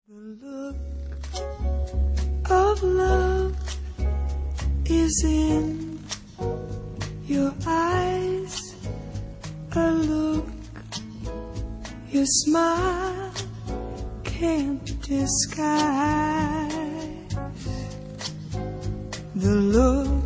The look of love is in your eyes, a look your smile can't disguise. The look